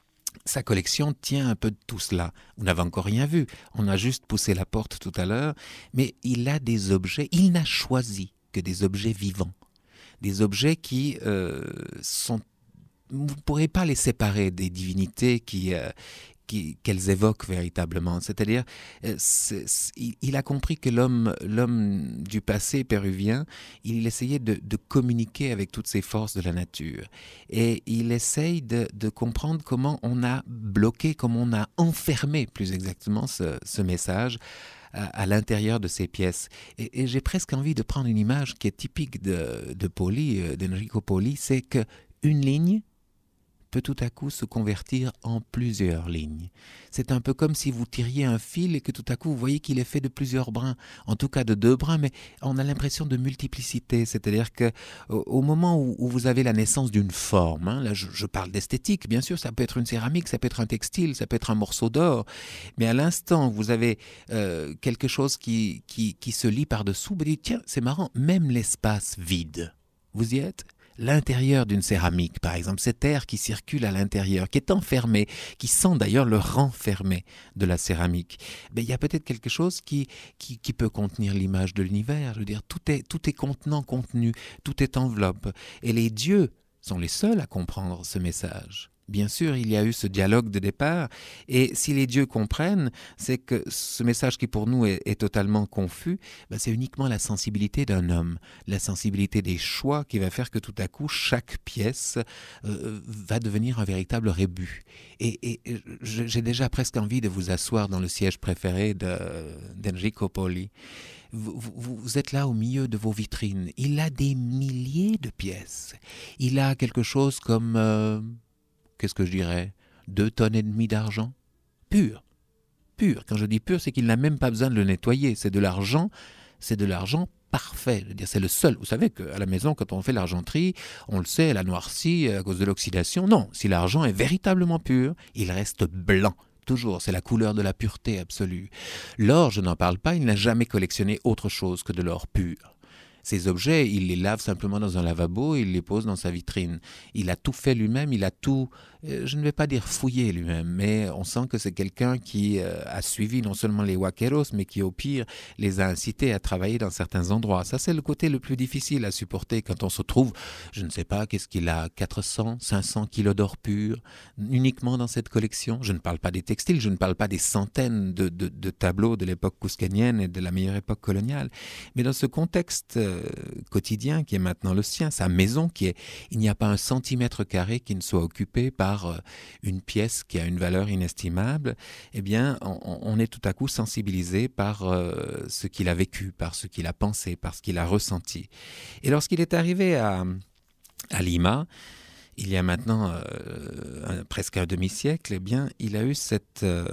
sa collection tient un peu de tout cela. Vous n'avez encore rien vu. On a juste poussé la porte tout à l'heure. Mais il a des objets. Il n'a choisi que des objets vivants. Des objets qui euh, sont... Vous ne pourrez pas les séparer des divinités qui... Euh, Qui, qu'elles évoquent véritablement. C'est-à-dire, c'est, c'est, il a compris que l'homme, l'homme du passé péruvien, il essayait de, de communiquer avec toutes ces forces de la nature. Et il essaye de, de comprendre comment on a bloqué, comment on a enfermé, plus exactement, ce, ce message à, à l'intérieur de ces pièces. Et, et j'ai presque envie de prendre une image qui est typique de, de Poli, d'Enrico Poli, c'est qu'une ligne peut tout à coup se convertir en plusieurs lignes. C'est un peu comme si vous tiriez un fil et que tout à coup vous voyez qu'il est fait de plusieurs brins, en tout cas de deux brins, mais on a l'impression de multiplicité, c'est-à-dire que au, au moment où, où vous avez la naissance d'une forme, hein, là je, je parle d'esthétique, bien sûr, ça peut être une céramique, ça peut être un textile, ça peut être un morceau d'or, mais à l'instant où vous avez euh, quelque chose qui, qui, qui se lie par-dessous, vous dites, tiens, c'est marrant, même l'espace vide, vous y êtes ? L'intérieur d'une céramique, par exemple, cet air qui circule à l'intérieur, qui est enfermé, qui sent d'ailleurs le renfermé de la céramique, ben, il y a peut-être quelque chose qui, qui, qui peut contenir l'image de l'univers. Je veux dire, tout est, tout est contenant, contenu, tout est enveloppe. Et les dieux sont les seuls à comprendre ce message. Bien sûr, il y a eu ce dialogue de départ, et si les dieux comprennent, c'est que ce message qui pour nous est, est totalement confus, ben c'est uniquement la sensibilité d'un homme, la sensibilité des choix qui va faire que tout à coup, chaque pièce euh, va devenir un véritable rébut. Et, et j'ai déjà presque envie de vous asseoir dans le siège préféré de, d'Enrico Poli. vous, vous, vous êtes là au milieu de vos vitrines. Il a des milliers de pièces. Il a quelque chose comme, euh, qu'est-ce que je dirais, deux tonnes et demie d'argent, pur. Pur. Quand je dis pur, c'est qu'il n'a même pas besoin de le nettoyer. C'est de l'argent, c'est de l'argent parfait. Je veux dire, c'est le seul. Vous savez qu'à la maison, quand on fait l'argenterie, on le sait, elle a noirci à cause de l'oxydation. Non, si l'argent est véritablement pur, il reste blanc. Toujours, c'est la couleur de la pureté absolue. L'or, je n'en parle pas, il n'a jamais collectionné autre chose que de l'or pur. Ces objets, il les lave simplement dans un lavabo et il les pose dans sa vitrine. Il a tout fait lui-même, il a tout, euh, je ne vais pas dire fouillé lui-même, mais on sent que c'est quelqu'un qui euh, a suivi non seulement les huaqueros, mais qui au pire les a incités à travailler dans certains endroits. Ça, c'est le côté le plus difficile à supporter quand on se trouve, je ne sais pas, qu'est-ce qu'il a, quatre cents, cinq cents kilos d'or pur, uniquement dans cette collection. Je ne parle pas des textiles, je ne parle pas des centaines de, de, de tableaux de l'époque couscanienne et de la meilleure époque coloniale. Mais dans ce contexte euh, quotidien qui est maintenant le sien, sa maison qui est, il n'y a pas un centimètre carré qui ne soit occupé par euh, une pièce qui a une valeur inestimable, eh bien, on, on est tout à coup sensibilisé par euh, ce qu'il a vécu, par ce qu'il a pensé, par ce qu'il a ressenti. Et lorsqu'il est arrivé à, à Lima, il y a maintenant euh, un, presque un demi-siècle, eh bien, il a eu cette, euh,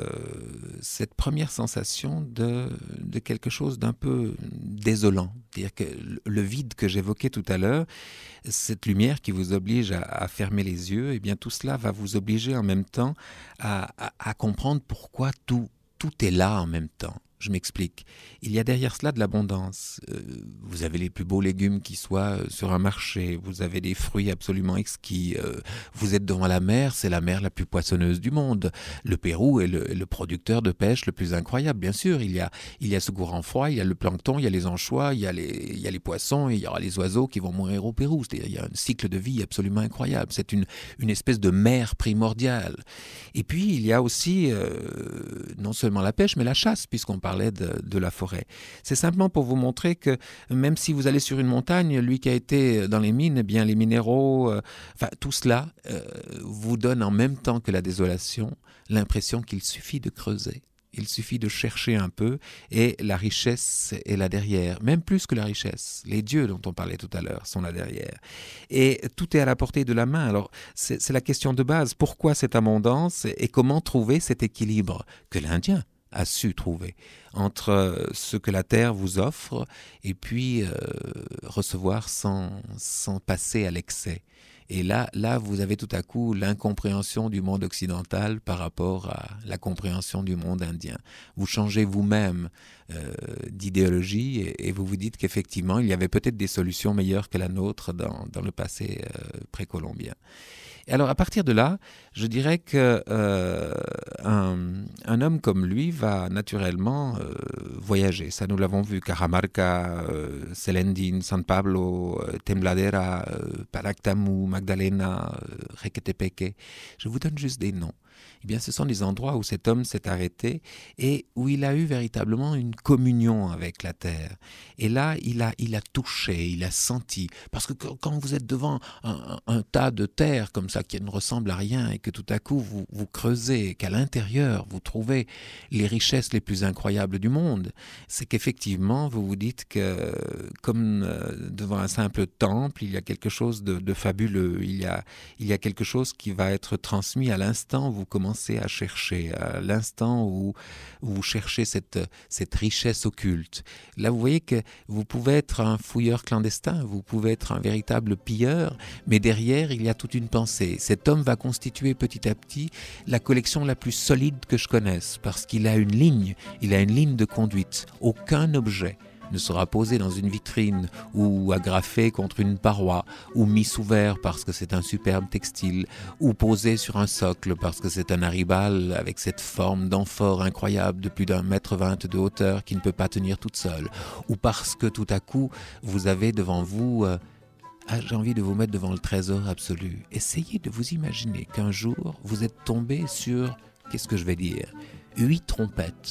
cette première sensation de, de quelque chose d'un peu désolant. C'est-à-dire que le vide que j'évoquais tout à l'heure, cette lumière qui vous oblige à, à fermer les yeux, eh bien, tout cela va vous obliger en même temps à, à, à comprendre pourquoi tout, tout est là en même temps. Je m'explique. Il y a derrière cela de l'abondance. Euh, vous avez les plus beaux légumes qui soient euh, sur un marché. Vous avez des fruits absolument exquis. Euh, vous êtes devant la mer, c'est la mer la plus poissonneuse du monde. Le Pérou est le, est le producteur de pêche le plus incroyable. Bien sûr, il y a, il y a ce courant froid, il y a le plancton, il y a les anchois, il y a les, il y a les poissons, et il y aura les oiseaux qui vont mourir au Pérou. C'est-à-dire, il y a un cycle de vie absolument incroyable. C'est une, une espèce de mer primordiale. Et puis, il y a aussi euh, non seulement la pêche, mais la chasse, puisqu'on parle parlait de, de la forêt. C'est simplement pour vous montrer que même si vous allez sur une montagne, lui qui a été dans les mines, eh bien les minéraux, euh, enfin tout cela euh, vous donne en même temps que la désolation l'impression qu'il suffit de creuser. Il suffit de chercher un peu et la richesse est là derrière, même plus que la richesse. Les dieux dont on parlait tout à l'heure sont là derrière. Et tout est à la portée de la main. Alors c'est, c'est la question de base. Pourquoi cette abondance et comment trouver cet équilibre que l'Indien a su trouver entre ce que la terre vous offre et puis euh, recevoir sans, sans passer à l'excès. Et là, là, vous avez tout à coup l'incompréhension du monde occidental par rapport à la compréhension du monde indien. Vous changez vous-même euh, d'idéologie et, et vous vous dites qu'effectivement, il y avait peut-être des solutions meilleures que la nôtre dans, dans le passé euh, précolombien. Et alors, à partir de là, je dirais que euh, un, un homme comme lui va naturellement euh, voyager. Ça, nous l'avons vu. Cajamarca, euh, Selendín, San Pablo, euh, Tembladera, euh, Paractamu, Magdalena, euh, Requetepeque. Je vous donne juste des noms. Eh bien, ce sont des endroits où cet homme s'est arrêté et où il a eu véritablement une communion avec la terre. Et là, il a, il a touché, il a senti. Parce que quand vous êtes devant un, un, un tas de terre comme ça qui ne ressemble à rien et que tout à coup vous, vous creusez, qu'à l'intérieur vous trouvez les richesses les plus incroyables du monde, c'est qu'effectivement vous vous dites que comme devant un simple temple, il y a quelque chose de, de fabuleux. Il y a, il y a quelque chose qui va être transmis à l'instant où vous commencez à chercher, à l'instant où, où vous cherchez cette, cette richesse occulte. Là, vous voyez que vous pouvez être un fouilleur clandestin, vous pouvez être un véritable pilleur, mais derrière, il y a toute une pensée. Cet homme va constituer petit à petit la collection la plus solide que je connaisse, parce qu'il a une ligne, il a une ligne de conduite. Aucun objet ne sera posé dans une vitrine ou agrafé contre une paroi ou mis sous verre parce que c'est un superbe textile ou posé sur un socle parce que c'est un aribal avec cette forme d'amphore incroyable de plus d'un mètre vingt de hauteur qui ne peut pas tenir toute seule ou parce que tout à coup vous avez devant vous euh, ah, j'ai envie de vous mettre devant le trésor absolu. Essayez de vous imaginer qu'un jour vous êtes tombé sur, qu'est-ce que je vais dire, huit trompettes.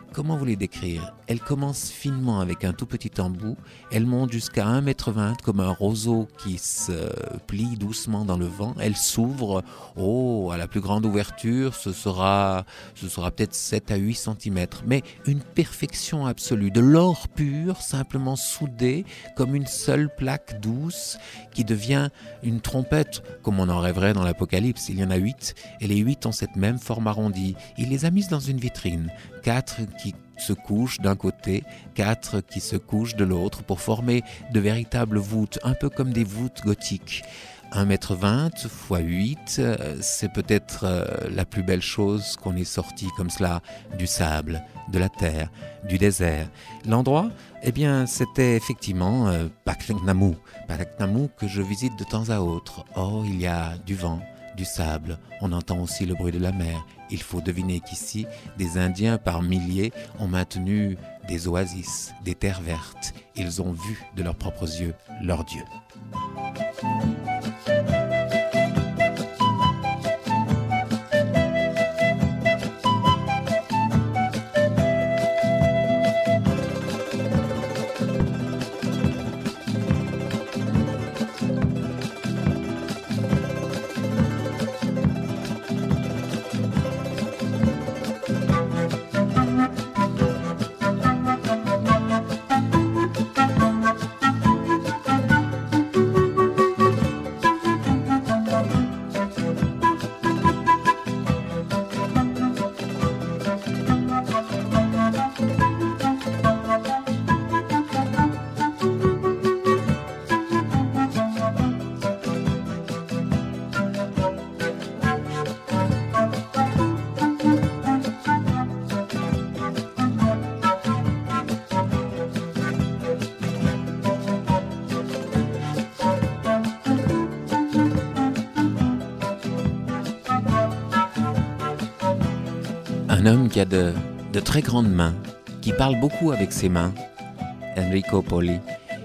comment vous les décrire? Elle commence finement avec un tout petit embout, elle monte jusqu'à un mètre vingt comme un roseau qui se plie doucement dans le vent, elle s'ouvre, oh, à la plus grande ouverture, ce sera, ce sera peut-être sept à huit centimètres, mais une perfection absolue, de l'or pur, simplement soudé comme une seule plaque douce qui devient une trompette, comme on en rêverait dans l'Apocalypse. Il y en a huit, et les huit ont cette même forme arrondie. Il les a mises dans une vitrine, quatre qui se couchent d'un côté, quatre qui se couchent de l'autre pour former de véritables voûtes, un peu comme des voûtes gothiques. un mètre vingt fois huit, c'est peut-être la plus belle chose qu'on ait sorti comme cela du sable, de la terre, du désert. L'endroit, eh bien, c'était effectivement euh, Paknamou, Paknamou que je visite de temps à autre. Oh, il y a du vent, du sable, on entend aussi le bruit de la mer. Il faut deviner qu'ici, des Indiens par milliers ont maintenu des oasis, des terres vertes. Ils ont vu de leurs propres yeux leur Dieu. Un homme qui a de, de très grandes mains, qui parle beaucoup avec ses mains, Enrico Poli,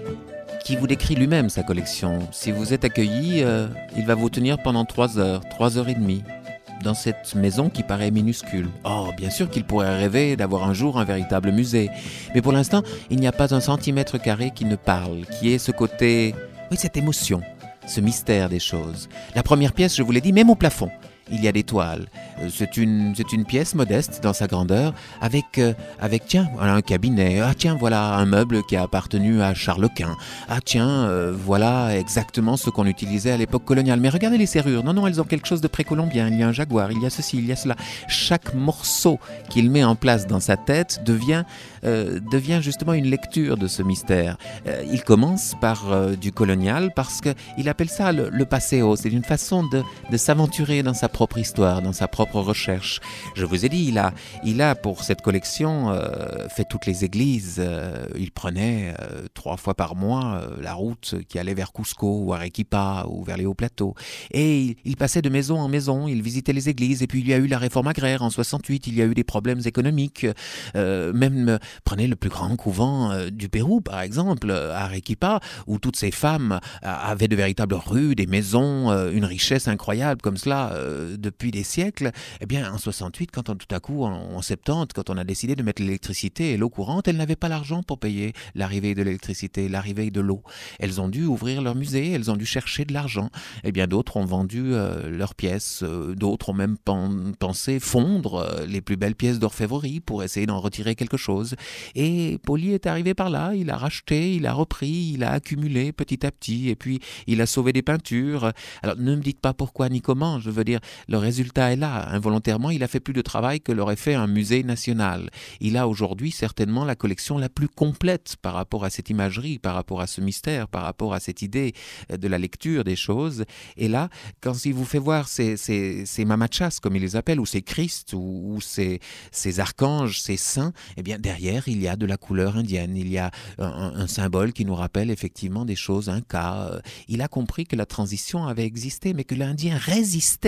qui vous décrit lui-même sa collection. Si vous êtes accueilli, euh, il va vous tenir pendant trois heures, trois heures et demie, dans cette maison qui paraît minuscule. Oh, bien sûr qu'il pourrait rêver d'avoir un jour un véritable musée, mais pour l'instant, il n'y a pas un centimètre carré qui ne parle, qui ait ce côté, oui, cette émotion, ce mystère des choses. La première pièce, je vous l'ai dit, même au plafond, il y a des toiles. C'est une, c'est une pièce modeste dans sa grandeur, avec, euh, avec tiens, voilà un cabinet. Ah tiens, voilà un meuble qui a appartenu à Charles Quint. Ah tiens, euh, voilà exactement ce qu'on utilisait à l'époque coloniale. Mais regardez les serrures. Non, non, elles ont quelque chose de précolombien. Il y a un jaguar, il y a ceci, il y a cela. Chaque morceau qu'il met en place dans sa tête devient, euh, devient justement une lecture de ce mystère. Euh, il commence par euh, du colonial parce qu'il appelle ça le, le passéo. C'est une façon de, de s'aventurer dans sa propre histoire, dans sa propre recherche. Je vous ai dit, il a, il a pour cette collection euh, fait toutes les églises. Euh, il prenait euh, trois fois par mois euh, la route qui allait vers Cusco ou Arequipa ou vers les hauts plateaux. Et il, il passait de maison en maison, il visitait les églises. Et puis il y a eu la réforme agraire en soixante-huit, il y a eu des problèmes économiques. Euh, même euh, prenez le plus grand couvent euh, du Pérou, par exemple, à Arequipa, où toutes ces femmes euh, avaient de véritables rues, des maisons, euh, une richesse incroyable comme cela euh, depuis des siècles. Eh bien, en soixante-huit, quand on, tout à coup, en, en soixante-dix, quand on a décidé de mettre l'électricité et l'eau courante, elles n'avaient pas l'argent pour payer l'arrivée de l'électricité, l'arrivée de l'eau. Elles ont dû ouvrir leur musée, elles ont dû chercher de l'argent. Eh bien, d'autres ont vendu euh, leurs pièces, euh, d'autres ont même pen- pensé fondre euh, les plus belles pièces d'orfèvrerie pour essayer d'en retirer quelque chose. Et Poli est arrivé par là, il a racheté, il a repris, il a accumulé petit à petit, et puis il a sauvé des peintures. Alors, ne me dites pas pourquoi ni comment, je veux dire, le résultat est là. Involontairement, il a fait plus de travail que l'aurait fait un musée national. Il a aujourd'hui certainement la collection la plus complète par rapport à cette imagerie, par rapport à ce mystère, par rapport à cette idée de la lecture des choses. Et là, quand il vous fait voir ces, ces, ces mamachas, comme il les appelle, ou ces Christ, ou, ou ces, ces archanges, ces saints, eh bien derrière, il y a de la couleur indienne. Il y a un, un symbole qui nous rappelle effectivement des choses, un cas. Il a compris que la transition avait existé, mais que l'Indien résistait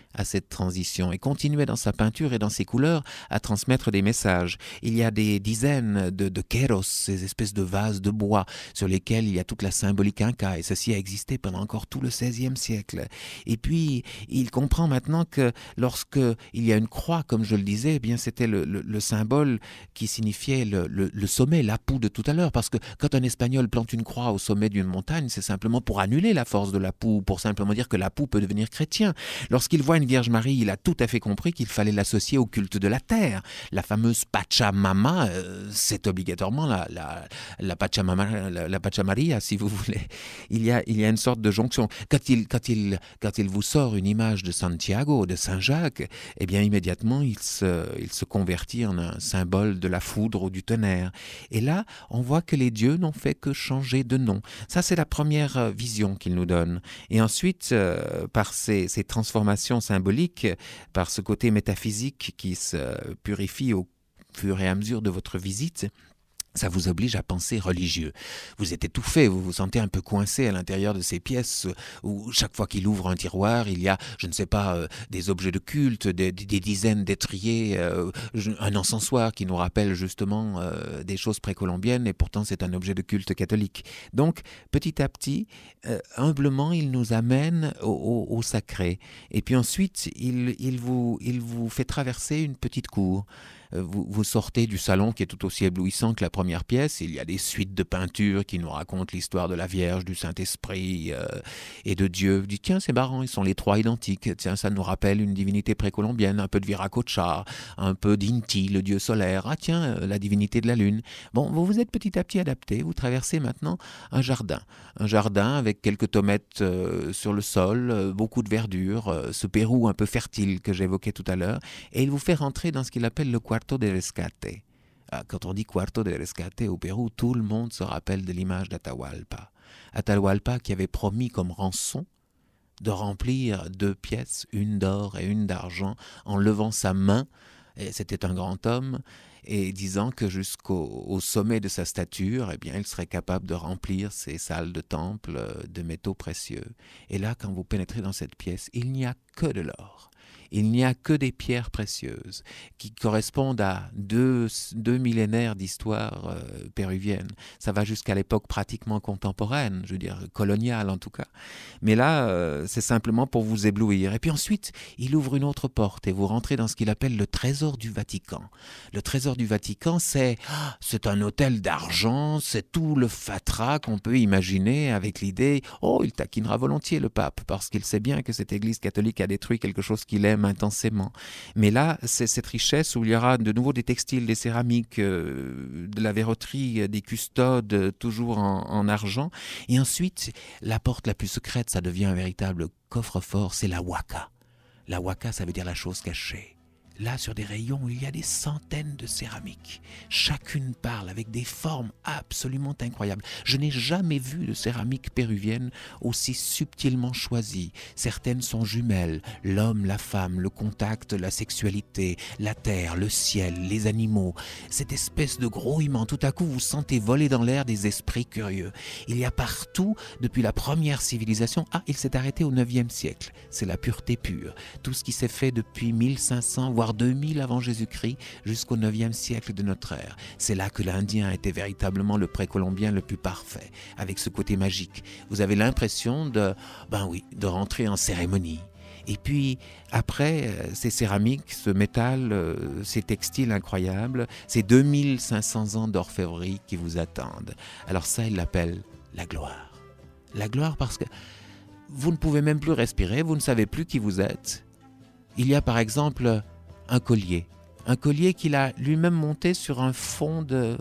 à cette transition et continuait dans sa peinture et dans ses couleurs à transmettre des messages. Il y a des dizaines de, de keros, ces espèces de vases de bois sur lesquels il y a toute la symbolique inca, et ceci a existé pendant encore tout le seizième siècle. Et puis, il comprend maintenant que lorsque il y a une croix, comme je le disais, eh bien c'était le, le, le symbole qui signifiait le, le, le sommet, l'apou de tout à l'heure, parce que quand un Espagnol plante une croix au sommet d'une montagne, c'est simplement pour annuler la force de l'apou, pour simplement dire que l'apou peut devenir chrétien. Lorsqu'il voit une Vierge Marie, il a tout à fait compris qu'il fallait l'associer au culte de la terre. La fameuse Pachamama, euh, c'est obligatoirement la, la, la, Pachamama, la, la Pachamaria, si vous voulez. Il y a, il y a une sorte de jonction. Quand il, quand, il, quand il vous sort une image de Santiago, de Saint-Jacques, eh bien immédiatement, il se, il se convertit en un symbole de la foudre ou du tonnerre. Et là, on voit que les dieux n'ont fait que changer de nom. Ça, c'est la première vision qu'il nous donne. Et ensuite, euh, par ces, ces transformations symboliques, par ce côté métaphysique qui se purifie au fur et à mesure de votre visite, ça vous oblige à penser religieux. Vous êtes étouffé, vous vous sentez un peu coincé à l'intérieur de ces pièces où chaque fois qu'il ouvre un tiroir, il y a, je ne sais pas, euh, des objets de culte, des, des dizaines d'étriers, euh, un encensoir qui nous rappelle justement euh, des choses précolombiennes, et pourtant c'est un objet de culte catholique. Donc, petit à petit, euh, humblement, il nous amène au, au, au sacré. Et puis ensuite, il, il, vous, il vous fait traverser une petite cour. Vous, vous sortez du salon qui est tout aussi éblouissant que la première pièce. Il y a des suites de peintures qui nous racontent l'histoire de la Vierge, du Saint-Esprit euh, et de Dieu. Vous dites, tiens, c'est marrant, ils sont les trois identiques. Tiens, ça nous rappelle une divinité précolombienne, un peu de Viracocha, un peu d'Inti, le dieu solaire. Ah tiens, la divinité de la lune. Bon, vous vous êtes petit à petit adapté. Vous traversez maintenant un jardin. Un jardin avec quelques tomates euh, sur le sol, euh, beaucoup de verdure, euh, ce Pérou un peu fertile que j'évoquais tout à l'heure. Et il vous fait rentrer dans ce qu'il appelle le quartier Cuarto de Rescate. Quand on dit Cuarto de Rescate au Pérou, tout le monde se rappelle de l'image d'Atahualpa. Atahualpa qui avait promis comme rançon de remplir deux pièces, une d'or et une d'argent, en levant sa main, et c'était un grand homme, et disant que jusqu'au au sommet de sa stature, eh bien, il serait capable de remplir ces salles de temple de métaux précieux. Et là, quand vous pénétrez dans cette pièce, il n'y a que de l'or. Il n'y a que des pierres précieuses qui correspondent à deux, deux millénaires d'histoire euh, péruvienne. Ça va jusqu'à l'époque pratiquement contemporaine, je veux dire coloniale en tout cas. Mais là, euh, c'est simplement pour vous éblouir. Et puis ensuite, il ouvre une autre porte et vous rentrez dans ce qu'il appelle le trésor du Vatican. Le trésor du Vatican, c'est, c'est un hôtel d'argent, c'est tout le fatras qu'on peut imaginer avec l'idée, oh, il taquinera volontiers le pape parce qu'il sait bien que cette église catholique a détruit quelque chose qu'il aime intensément. Mais là, c'est cette richesse où il y aura de nouveau des textiles, des céramiques, euh, de la verroterie, des custodes, toujours en, en argent. Et ensuite, la porte la plus secrète, ça devient un véritable coffre-fort, c'est la huaca. La huaca, ça veut dire la chose cachée. Là, sur des rayons, il y a des centaines de céramiques. Chacune parle avec des formes absolument incroyables. Je n'ai jamais vu de céramique péruvienne aussi subtilement choisie. Certaines sont jumelles, l'homme, la femme, le contact, la sexualité, la terre, le ciel, les animaux. Cette espèce de grouillement, tout à coup, vous sentez voler dans l'air des esprits curieux. Il y a partout, depuis la première civilisation, ah, il s'est arrêté au neuvième siècle. C'est la pureté pure. Tout ce qui s'est fait depuis mille cinq cents, voire deux mille avant Jésus-Christ jusqu'au neuvième siècle de notre ère. C'est là que l'Indien était véritablement le précolombien le plus parfait, avec ce côté magique. Vous avez l'impression de, ben oui, de rentrer en cérémonie. Et puis, après, ces céramiques, ce métal, ces textiles incroyables, ces deux mille cinq cents ans d'orfèvrerie qui vous attendent. Alors ça, il l'appelle la gloire. La gloire parce que vous ne pouvez même plus respirer, vous ne savez plus qui vous êtes. Il y a par exemple un collier, un collier qu'il a lui-même monté sur un fond de,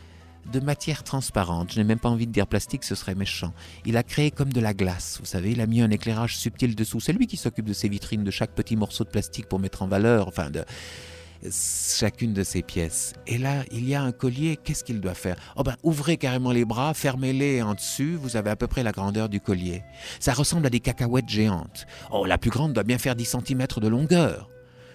de matière transparente. Je n'ai même pas envie de dire plastique, ce serait méchant. Il a créé comme de la glace, vous savez, il a mis un éclairage subtil dessous. C'est lui qui s'occupe de ces vitrines, de chaque petit morceau de plastique pour mettre en valeur, enfin de chacune de ces pièces. Et là, il y a un collier, qu'est-ce qu'il doit faire? Oh ben, ouvrez carrément les bras, fermez-les en dessus, vous avez à peu près la grandeur du collier. Ça ressemble à des cacahuètes géantes. Oh, la plus grande doit bien faire dix centimètres de longueur.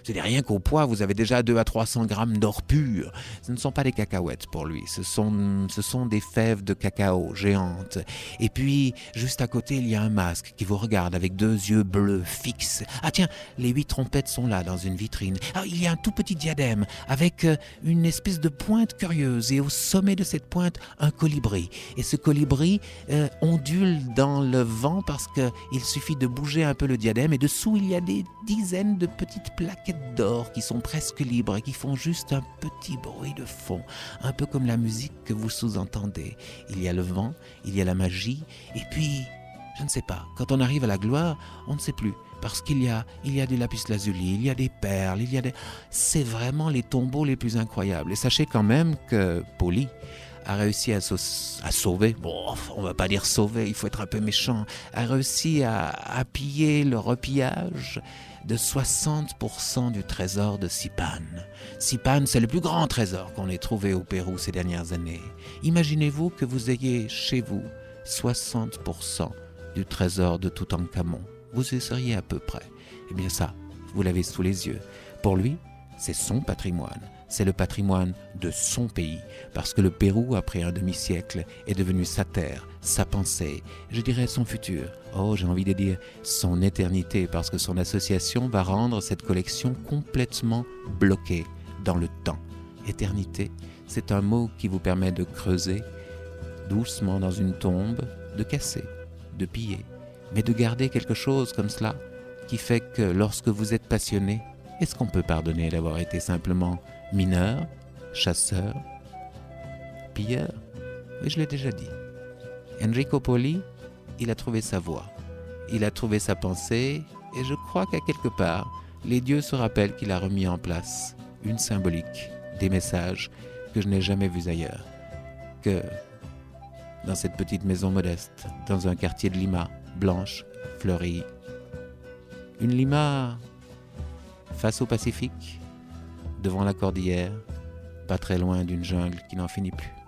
Ce n'est rien qu'au poids, vous avez déjà deux à trois cents grammes d'or pur. Ce ne sont pas des cacahuètes pour lui, ce sont, ce sont des fèves de cacao géantes. Et puis, juste à côté, il y a un masque qui vous regarde avec deux yeux bleus fixes. Ah tiens, les huit trompettes sont là dans une vitrine. Ah, il y a un tout petit diadème avec euh, une espèce de pointe curieuse et au sommet de cette pointe, un colibri. Et ce colibri euh, ondule dans le vent parce qu'il suffit de bouger un peu le diadème et dessous, il y a des dizaines de petites plaquettes d'or qui sont presque libres et qui font juste un petit bruit de fond, un peu comme la musique que vous sous-entendez. Il y a le vent, il y a la magie, et puis, je ne sais pas, quand on arrive à la gloire, on ne sait plus, parce qu'il y a, il y a du lapis-lazuli, il y a des perles, il y a des... C'est vraiment les tombeaux les plus incroyables. Et sachez quand même que Polly a réussi à, sau- à sauver, bon, on va pas dire sauver, il faut être un peu méchant, a réussi à, à piller le repillage de soixante pour cent du trésor de Sipan. Sipan, c'est le plus grand trésor qu'on ait trouvé au Pérou ces dernières années. Imaginez-vous que vous ayez chez vous soixante pour cent du trésor de Toutankhamon. Vous y seriez à peu près. Eh bien ça, vous l'avez sous les yeux. Pour lui, c'est son patrimoine. C'est le patrimoine de son pays, parce que le Pérou, après un demi-siècle, est devenu sa terre, sa pensée, je dirais son futur. Oh, j'ai envie de dire son éternité, parce que son association va rendre cette collection complètement bloquée dans le temps. Éternité, c'est un mot qui vous permet de creuser doucement dans une tombe, de casser, de piller, mais de garder quelque chose comme cela, qui fait que lorsque vous êtes passionné, est-ce qu'on peut pardonner d'avoir été simplement mineur, chasseur, pilleur? Oui, je l'ai déjà dit. Enrico Poli, il a trouvé sa voie, il a trouvé sa pensée, et je crois qu'à quelque part, les dieux se rappellent qu'il a remis en place une symbolique, des messages que je n'ai jamais vus ailleurs, que dans cette petite maison modeste, dans un quartier de Lima, blanche, fleurie, une Lima face au Pacifique, devant la cordillère, pas très loin d'une jungle qui n'en finit plus.